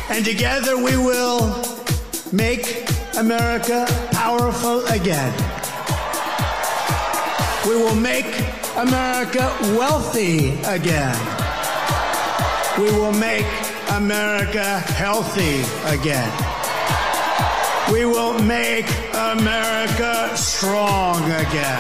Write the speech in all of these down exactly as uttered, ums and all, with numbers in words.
And together we will make America powerful again. We will make America wealthy again. We will make America healthy again. We will make America strong again.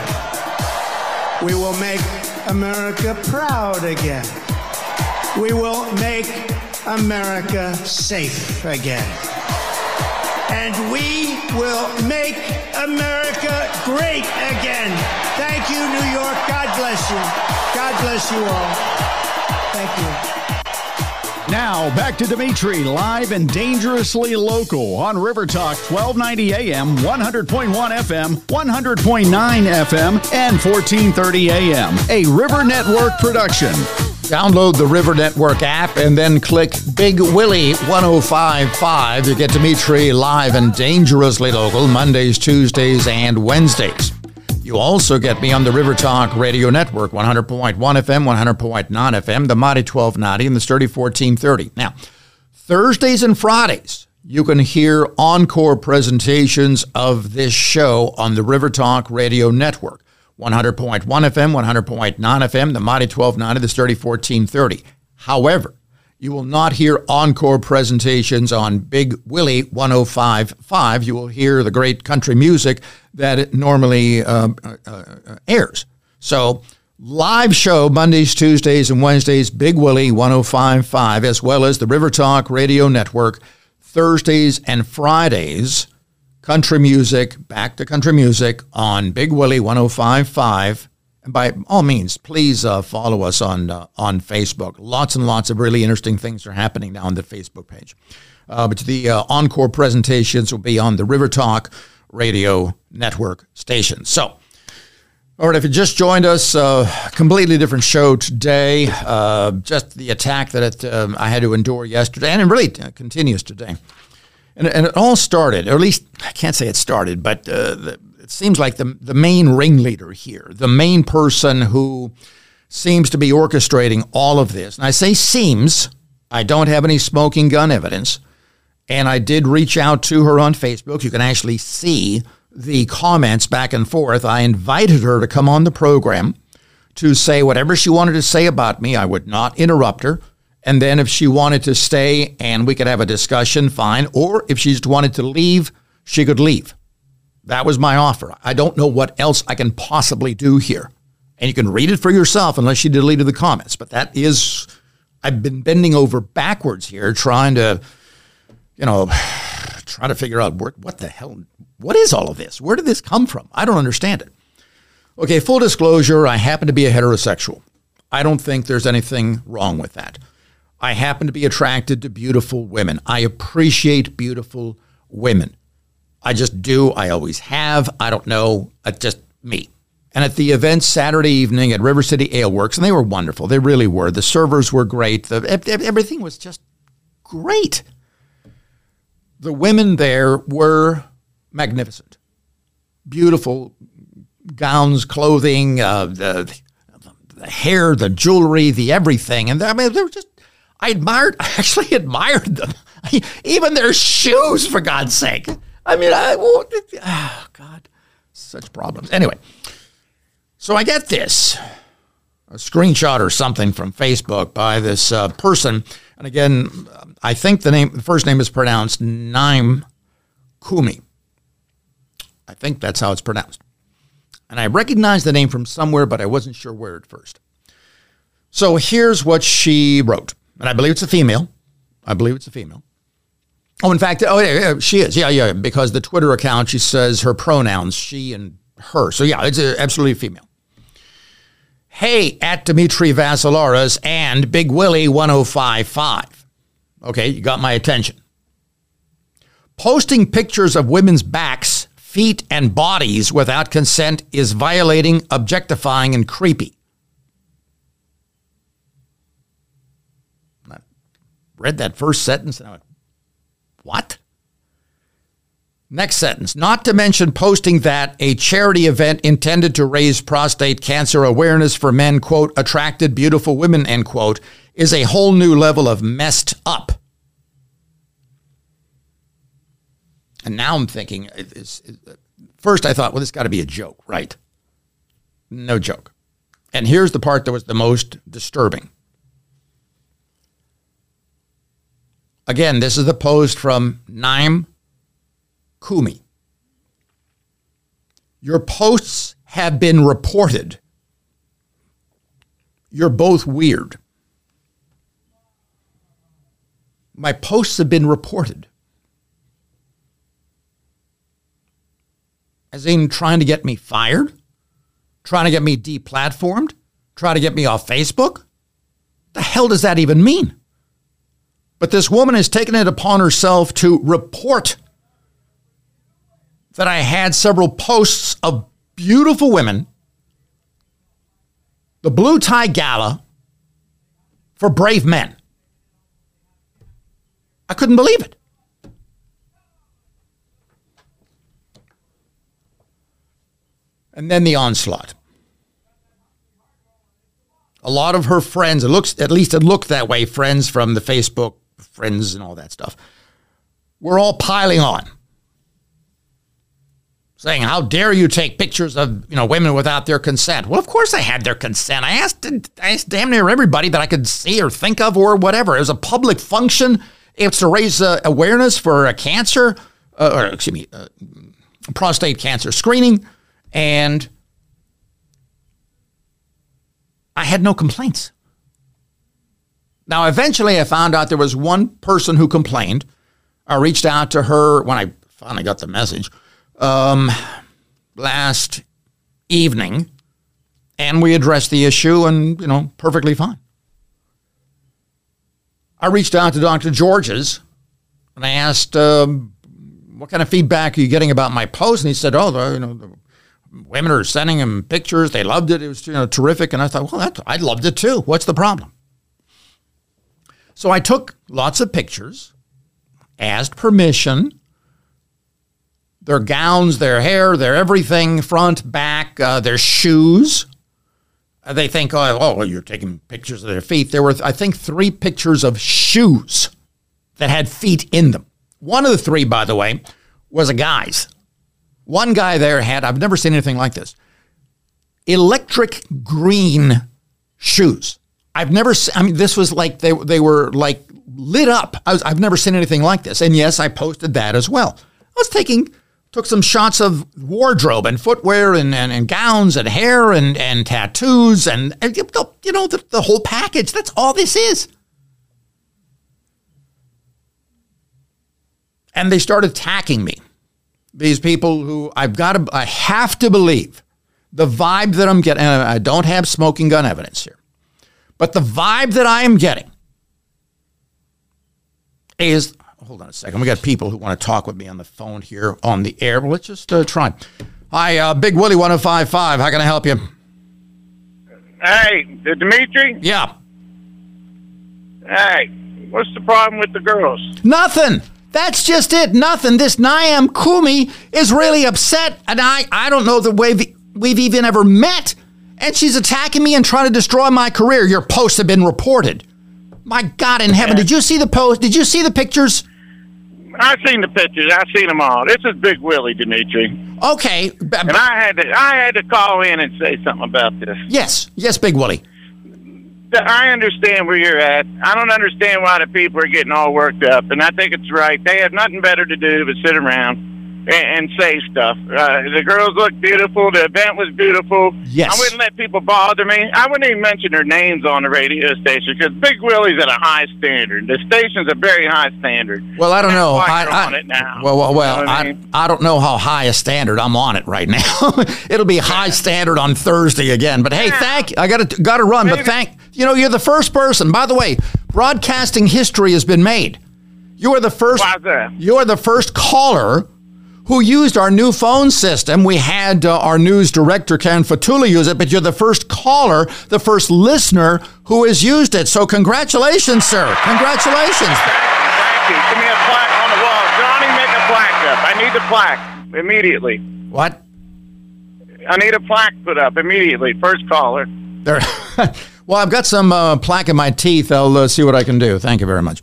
We will make America proud again. We will make America safe again. And we will make America great again. Thank you, New York. God bless you. God bless you all. Thank you. Now, back to Dimitri, live and dangerously local on River Talk, twelve ninety A M, one hundred point one F M, one hundred point nine F M, and fourteen thirty A M. A River Network production. Download the River Network app and then click Big Willie ten fifty-five to get Dimitri live and dangerously local Mondays, Tuesdays, and Wednesdays. You also get me on the River Talk Radio Network, one hundred point one F M, one hundred point nine F M, the Mighty twelve ninety, and the Sturdy fourteen thirty. Now, Thursdays and Fridays, you can hear encore presentations of this show on the River Talk Radio Network, one hundred point one F M, one hundred point nine F M, the Mighty twelve ninety, the Sturdy fourteen thirty. However, you will not hear encore presentations on Big Willie ten fifty-five. You will hear the great country music that it normally uh, uh, airs. So, live show Mondays, Tuesdays, and Wednesdays, Big Willie ten fifty-five, as well as the River Talk Radio Network, Thursdays and Fridays, country music, back to country music on Big Willie ten fifty-five. And by all means, please uh, follow us on uh, on Facebook. Lots and lots of really interesting things are happening now on the Facebook page. Uh, but the uh, encore presentations will be on the River Talk Radio Network station. So, all right, if you just joined us, uh, completely different show today. Uh, just the attack that it, um, I had to endure yesterday, and it really continues today. And, and it all started, or at least I can't say it started, but uh, the, it seems like the the main ringleader here, the main person who seems to be orchestrating all of this. And I say seems, I don't have any smoking gun evidence. And I did reach out to her on Facebook. You can actually see the comments back and forth. I invited her to come on the program to say whatever she wanted to say about me. I would not interrupt her. And then if she wanted to stay and we could have a discussion, fine. Or if she just wanted to leave, she could leave. That was my offer. I don't know what else I can possibly do here. And you can read it for yourself unless you deleted the comments. But that is, I've been bending over backwards here trying to, you know, trying to figure out where, what the hell, what is all of this? Where did this come from? I don't understand it. Okay, full disclosure, I happen to be a heterosexual. I don't think there's anything wrong with that. I happen to be attracted to beautiful women. I appreciate beautiful women. I just do. I always have. I don't know. It's just me. And at the event Saturday evening at River City Ale Works, and they were wonderful. They really were. The servers were great. The, everything was just great. The women there were magnificent. Beautiful gowns, clothing, uh, the, the hair, the jewelry, the everything. And I mean, they were just, I admired, I actually admired them. Even their shoes, for God's sake. I mean, I, oh, God, such problems. Anyway, so I get this, a screenshot or something from Facebook by this uh, person. And again, I think the name, the first name is pronounced Naim Kumi. I think that's how it's pronounced. And I recognized the name from somewhere, but I wasn't sure where at first. So here's what she wrote. And I believe it's a female. I believe it's a female. Oh, in fact, oh, yeah, yeah, she is. Yeah, yeah, because the Twitter account, she says her pronouns, she and her. So, yeah, it's a, absolutely female. Hey, at Dimitri Vassilaras and Big Willie ten fifty-five. Okay, you got my attention. Posting pictures of women's backs, feet, and bodies without consent is violating, objectifying, and creepy. I read that first sentence and I went, what? Next sentence. Not to mention posting that a charity event intended to raise prostate cancer awareness for men, quote, attracted beautiful women, end quote, is a whole new level of messed up. And now I'm thinking, it's, it, first I thought, well, this got to be a joke, right? No joke. And here's the part that was the most disturbing. Again, this is the post from Naim Kumi. Your posts have been reported. You're both weird. My posts have been reported. As in trying to get me fired? Trying to get me deplatformed? Trying to get me off Facebook? The hell does that even mean? But this woman has taken it upon herself to report that I had several posts of beautiful women, the Blue Tie Gala for brave men. I couldn't believe it. And then the onslaught. A lot of her friends, it looks, at least it looked that way, friends from the Facebook, friends and all that stuff, were all piling on, saying, how dare you take pictures of, you know, women without their consent? Well, of course I had their consent. I asked, I asked damn near everybody that I could see or think of or whatever. It was a public function. It's to raise uh, awareness for a cancer, uh, or excuse me, uh, prostate cancer screening, and I had no complaints. Now, eventually I found out there was one person who complained. I reached out to her when I finally got the message um, last evening, and we addressed the issue, and, you know, perfectly fine. I reached out to Doctor George's, and I asked, um, what kind of feedback are you getting about my post? And he said, oh, the, you know, the women are sending him pictures. They loved it. It was, you know, terrific. And I thought, well, that, I loved it too. What's the problem? So I took lots of pictures, asked permission, their gowns, their hair, their everything, front, back, uh, their shoes. Uh, they think, oh, oh, well, you're taking pictures of their feet. There were, I think, three pictures of shoes that had feet in them. One of the three, by the way, was a guy's. One guy there had, I've never seen anything like this, electric green shoes. I've never seen, I mean, this was like, they they were like lit up. I was, I've never seen anything like this. And yes, I posted that as well. I was taking, took some shots of wardrobe and footwear and, and, and gowns and hair and, and tattoos and, and you know, the, the whole package. That's all this is. And they started attacking me. These people who I've got to, I have to believe the vibe that I'm getting, and I don't have smoking gun evidence here, but the vibe that I am getting is, hold on a second. We got people who want to talk with me on the phone here on the air. Well, let's just uh, try. Hi, uh, Big Willie one oh five point five. How can I help you? Hey, Dimitri? Yeah. Hey, what's the problem with the girls? Nothing. That's just it. Nothing. This Naim Kumi is really upset, and I, I don't know the way we've even ever met, and she's attacking me and trying to destroy my career. Your posts have been reported. My God in heaven, did you see the post? Did you see the pictures? I've seen the pictures. I've seen them all. This is Big Willie, Dimitri. Okay. And I had to, I had to call in and say something about this. Yes. Yes, Big Willie. I understand where you're at. I don't understand why the people are getting all worked up, and I think it's right. They have nothing better to do but sit around and, and say stuff. Uh, the girls look beautiful. The event was beautiful. Yes. I wouldn't let people bother me. I wouldn't even mention their names on the radio station because Big Willie's at a high standard. The station's a very high standard. Well, I don't That's know. why I, you're I, on it now. Well, well, well you know I, I, mean? I don't know how high a standard I'm on it right now. It'll be high standard on Thursday again. But hey, Yeah. thank you. I got to got to run. Maybe. But thank you. Know, you're the first person. By the way, broadcasting history has been made. You are the first. Why's that? You are the first caller who used our new phone system. We had uh, our news director, Karen Fatula, use it, but you're the first caller, the first listener who has used it. So congratulations, sir. Congratulations. Thank you. Give me a plaque on the wall. Johnny, make a plaque up. I need the plaque immediately. What? I need a plaque put up immediately. First caller. There. Well, I've got some uh, plaque in my teeth. I'll uh, see what I can do. Thank you very much.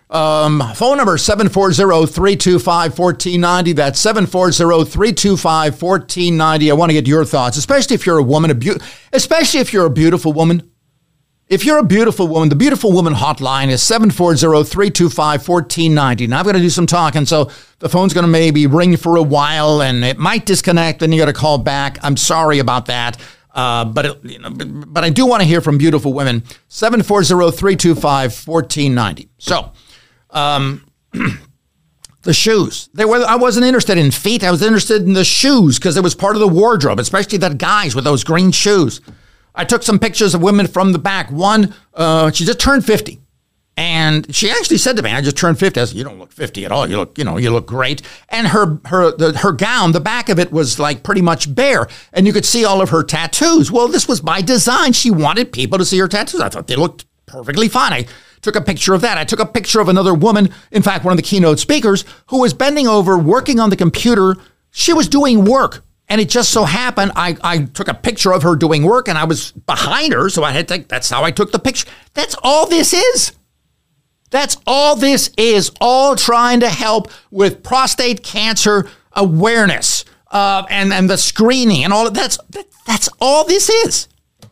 Um, phone number seven four zero, three two five, one four nine zero. That's seven four zero, three two five, one four nine zero. I want to get your thoughts, especially if you're a woman, a be- especially if you're a beautiful woman. If you're a beautiful woman, the Beautiful Woman hotline is seven four zero, three two five, one four nine zero. Now, I've got to do some talking, so the phone's going to maybe ring for a while, and it might disconnect, and you got to call back. I'm sorry about that, uh, but it, you know, but, but I do want to hear from beautiful women. seven four zero, three two five, one four nine zero. So, um, the shoes. They were. I wasn't interested in feet. I was interested in the shoes because it was part of the wardrobe, especially that guys with those green shoes. I took some pictures of women from the back. One, uh, she just turned fifty. And she actually said to me, I just turned fifty. I said, you don't look fifty at all. You look, you know, you look great. And her her the, her gown, the back of it was like pretty much bare. And you could see all of her tattoos. Well, this was by design. She wanted people to see her tattoos. I thought they looked perfectly fine. I took a picture of that. I took a picture of another woman, in fact, one of the keynote speakers, who was bending over, working on the computer. She was doing work. And it just so happened, I, I took a picture of her doing work, and I was behind her, so I had to, that's how I took the picture. That's all this is. That's all this is, all trying to help with prostate cancer awareness uh, and, and the screening and all of that's, that, that's all this is.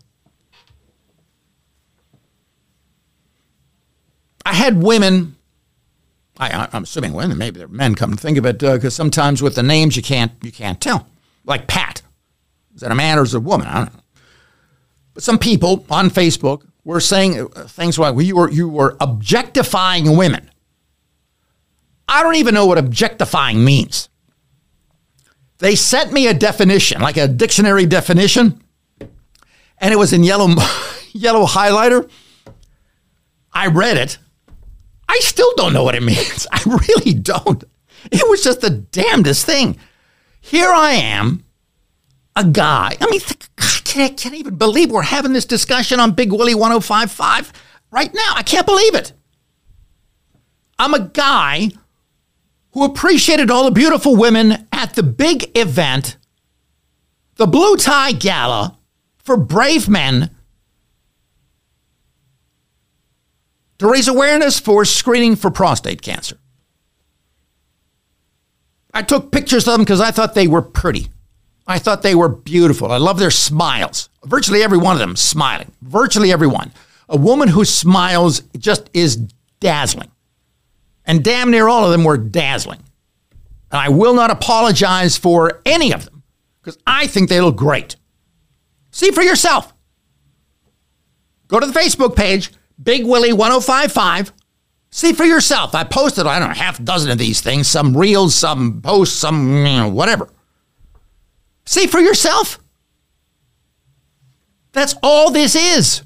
I had women, I, I'm assuming women, maybe they're men, come to think of it, because uh, sometimes with the names you can't you can't tell. Like Pat. Is that a man or is it a woman? I don't know. But some people on Facebook were saying things like, well, you were, you were objectifying women. I don't even know what objectifying means. They sent me a definition, like a dictionary definition, and it was in yellow, yellow highlighter. I read it. I still don't know what it means. I really don't. It was just the damnedest thing. Here I am, a guy. I mean, I can't, I can't even believe we're having this discussion on Big Willie one oh five point five right now. I can't believe it. I'm a guy who appreciated all the beautiful women at the big event, the Blue Tie Gala for brave men, to raise awareness for screening for prostate cancer. I took pictures of them because I thought they were pretty. I thought they were beautiful. I love their smiles. Virtually every one of them smiling. Virtually every one. A woman who smiles just is dazzling. And damn near all of them were dazzling. And I will not apologize for any of them because I think they look great. See for yourself. Go to the Facebook page, Big Willie one oh five point five. See for yourself. I posted, I don't know, half a dozen of these things, some reels, some posts, some, you know, whatever. See for yourself. That's all this is.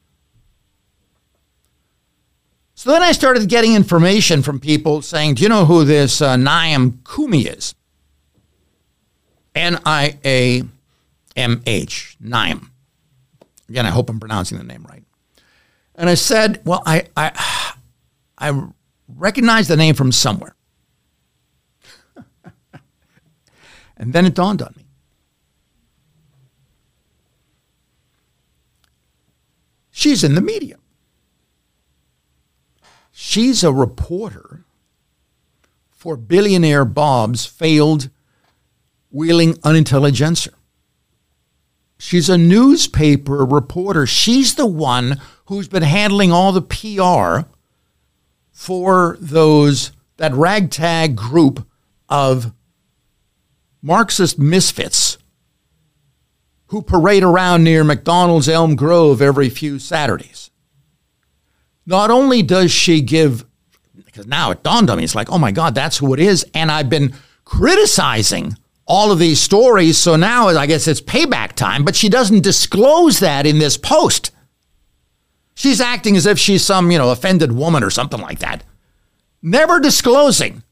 So then I started getting information from people saying, do you know who this uh, Niam Kumi is? N I A M H, Niam. Again, I hope I'm pronouncing the name right. And I said, well, I... I I recognized the name from somewhere. And then it dawned on me. She's in the media. She's a reporter for billionaire Bob's failed Wheeling Unintelligencer. She's a newspaper reporter. She's the one who's been handling all the P R for those, that ragtag group of Marxist misfits who parade around near McDonald's Elm Grove every few Saturdays. Not only does she give, because now it dawned on me, it's like, oh my God, that's who it is. And I've been criticizing all of these stories, so now I guess it's payback time, but she doesn't disclose that in this post. She's acting as if she's some, you know, offended woman or something like that. Never disclosing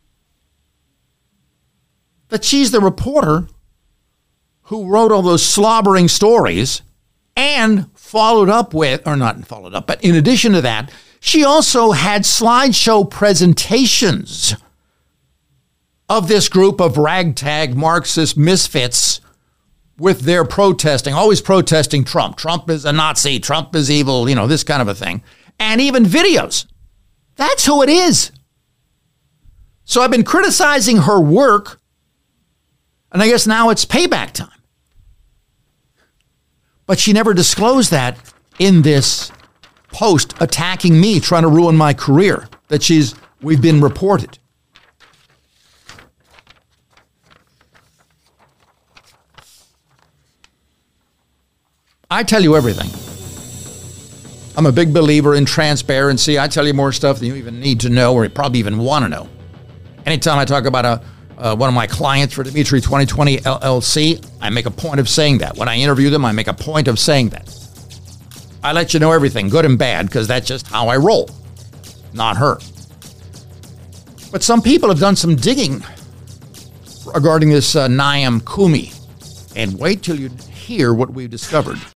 that she's the reporter who wrote all those slobbering stories and followed up with, or not followed up, but in addition to that, she also had slideshow presentations of this group of ragtag Marxist misfits with their protesting, always protesting Trump. Trump is a Nazi. Trump is evil, you know, this kind of a thing. And even videos. That's who it is. So I've been criticizing her work, and I guess now it's payback time. But she never disclosed that in this post attacking me, trying to ruin my career, that she's, we've been reported. I tell you everything. I'm a big believer in transparency. I tell you more stuff than you even need to know or you probably even want to know. Anytime I talk about a uh, one of my clients for Dimitri twenty twenty L L C, I make a point of saying that. When I interview them, I make a point of saying that. I let you know everything, good and bad, because that's just how I roll, not her. But some people have done some digging regarding this uh, Naim Kumi. And wait till you hear what we've discovered.